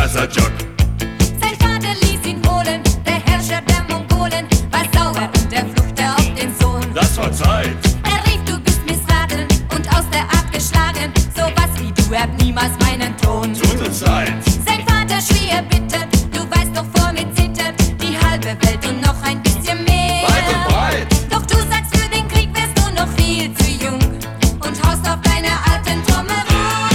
Kasachok. Sein Vater ließ ihn holen, der Herrscher der Mongolen war sauer und er fluchte auf den Sohn. Das war Zeit. Er rief, du bist missraten und aus der Art geschlagen. So was wie du erbt niemals meinen Thron. Tut uns leid. Sein Vater schrie erbittert, du weißt doch vor mir zittert die halbe Welt und noch ein bisschen mehr. Weit und breit. Doch du sagst, für den Krieg wärst du noch viel zu jung und haust auf deine alten Trommel rum.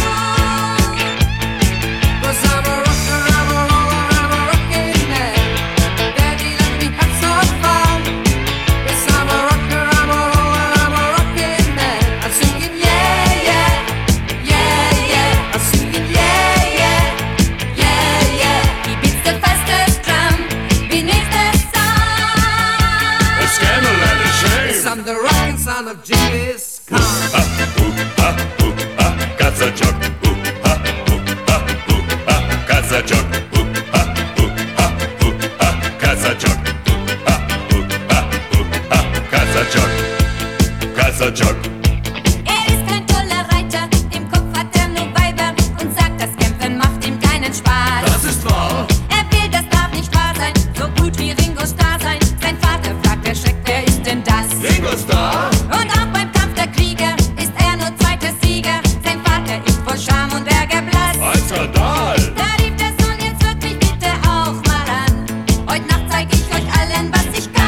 I'm the rockin' son of Genghis Khan. Kasachok. Kasachok. Kasachok. Kasachok. Kasachok. Er ist kein toller Reiter, im Kopf hat er nur Weiber und sagt, das Kämpfen macht ihm keinen Spaß. Das ist wahr. Er will, das darf nicht wahr sein, so gut wie Ringo Starr sein. Sein Vater fragt erschreckt, wer ist denn das? Ringo Starr. Und auch beim Kampf der Krieger ist er nur zweiter Sieger. Sein Vater ist voll Scham und Ärger blass. Ein Skandal. Da rief der Sohn, jetzt hört mich bitte auch mal an. Heute Nacht zeig ich euch allen, was ich kann.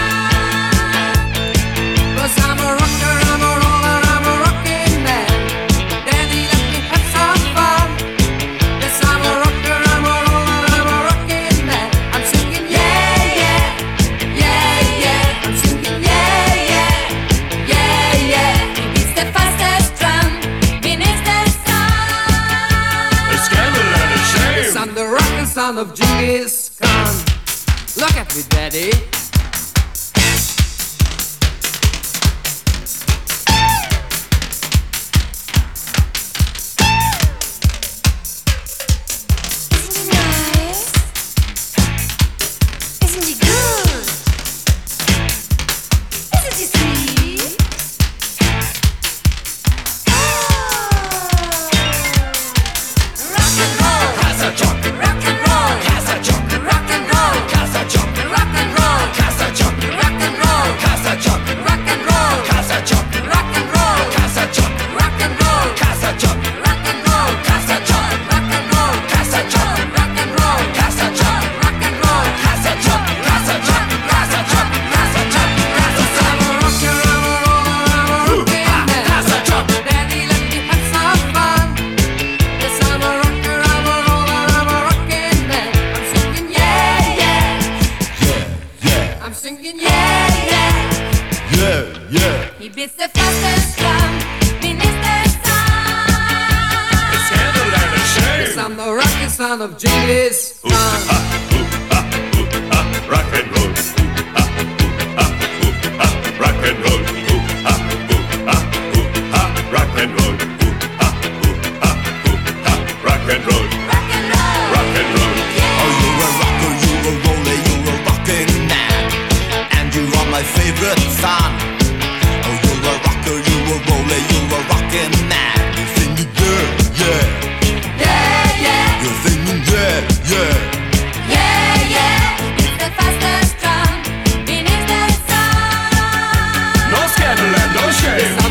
'Cause I'm a rocker, I'm a roller, I'm a rockin' man. Daddy, let me have some fun. Yes, I'm a rocker, I'm a roller, I'm a rockin' man. I'm singing yeah, yeah, yeah, yeah. I'm singing yeah, yeah, yeah, yeah. It's the fastest drum, wen ist der Song? A scandal and a shame. Yes, I'm the rockin' son of Genghis Khan. Look at me, Daddy. Isn't he good? Isn't he sweet? Rock and roll, Kasachok. rock and roll, Kasachok. rock and roll, Kasachok. rock and roll, Kasachok. rock and roll, Kasachok. rock and roll, Kasachok. rock and roll, Kasachok. rock and roll, Kasachok. rock and roll, Kasachok. rock and roll, Kasachok. rock and roll, Kasachok. rock and roll, Kasachok. Kasachok. Kasachok. Kasachok. I'm a rocker, I'm a roller, I'm a rockin' man. Kasachok. Daddy, let me have some fun. Yes, I'm a rocker, I'm a roller, I'm a rockin' man. I'm singing yeah, yeah. I'm singing yeah, yeah. He beats the fastest drum, wen ist der Song? A scandal and a Yes, shame. I'm the rockin' son of Genghis Khan. Rock and roll. Rock and roll. Rock and roll. Rock and roll. Rock and roll, Rock and roll. Oh, you're a rocker, you're a roller, you're a rockin' man, and you are my favorite son. Oh, you're a rocker, you're a roller, you're a rockin' man. You're singing yeah, yeah, yeah, yeah, you're singing yeah, yeah. yeah, yeah. It's the fastest drum, wen ist der Song? No scandal and no shame.